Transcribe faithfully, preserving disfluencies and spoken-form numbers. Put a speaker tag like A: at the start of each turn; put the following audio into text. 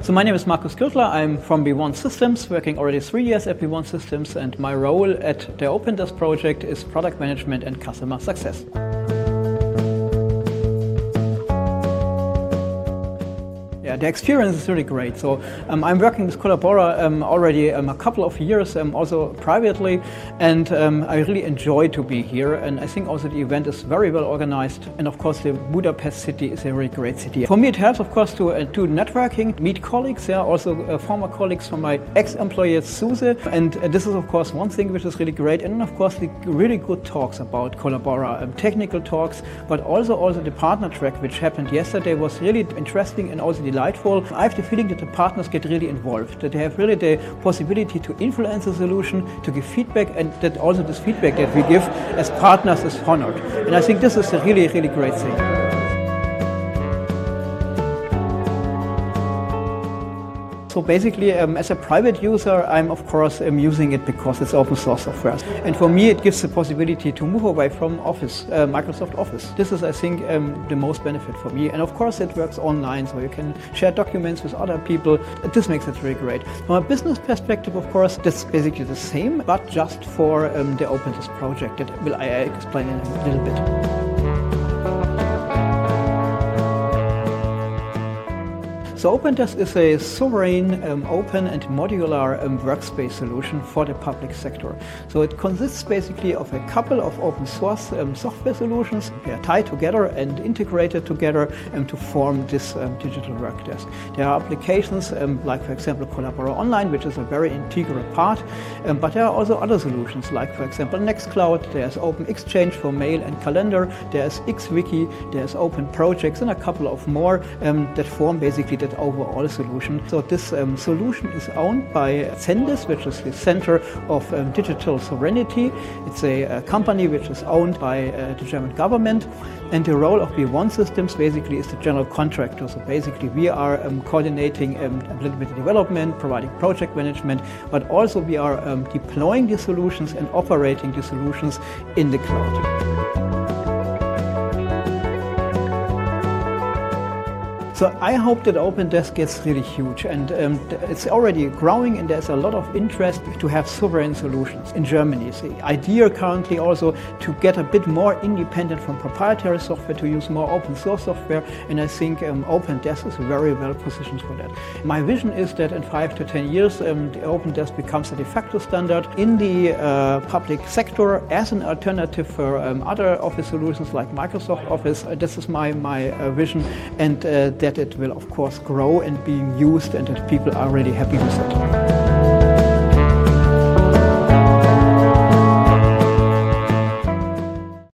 A: So my name is Markus Gürtler. I'm from B one Systems, working already three years at B one Systems, and my role at the OpenDesk project is product management and customer success. Yeah, the experience is really great. So um, I'm working with Collabora um, already um, a couple of years, um, also privately, and um, I really enjoy to be here. And I think also the event is very well organized. And of course, the Budapest city is a really great city. For me, it helps, of course, to uh, do networking, meet colleagues, yeah, also uh, former colleagues from my ex-employer at SUSE. And uh, this is, of course, one thing which is really great. And then, of course, the really good talks about Collabora, um, technical talks, but also also the partner track, which happened yesterday, was really interesting and also delightful. I have the feeling that the partners get really involved, that they have really the possibility to influence the solution, to give feedback, and that also this feedback that we give as partners is honored. And I think this is a really, really great thing. So basically, um, as a private user, I'm of course um, using it because it's open source software. And for me, it gives the possibility to move away from Office, uh, Microsoft Office. This is, I think, um, the most benefit for me. And of course, it works online, so you can share documents with other people. This makes it really great. From a business perspective, of course, that's basically the same, but just for um, the OpenDesk project. That will I explain in a little bit. So OpenDesk is a sovereign, um, open and modular um, workspace solution for the public sector. So it consists basically of a couple of open source um, software solutions. They are tied together and integrated together um, to form this um, digital work desk. There are applications um, like, for example, Collabora Online, which is a very integral part, um, but there are also other solutions like, for example, Nextcloud. There's Open Exchange for mail and calendar. There's XWiki. There's Open Projects and a couple of more um, that form basically the overall solution. So this um, solution is owned by Cendis, which is the Center of um, Digital Sovereignty. It's a, a company which is owned by uh, the German government, and the role of B one Systems basically is the general contractor. So basically we are um, coordinating um, implementation development, providing project management, but also we are um, deploying the solutions and operating the solutions in the cloud. So I hope that OpenDesk gets really huge, and um, it's already growing, and there's a lot of interest to have sovereign solutions in Germany. It's the idea currently also to get a bit more independent from proprietary software, to use more open source software, and I think um, OpenDesk is very well positioned for that. My vision is that in five to ten years um, the OpenDesk becomes a de facto standard in the uh, public sector as an alternative for um, other Office solutions like Microsoft Office. Uh, this is my, my uh, vision, and uh, that it will of course grow and being used, and that people are really happy with it.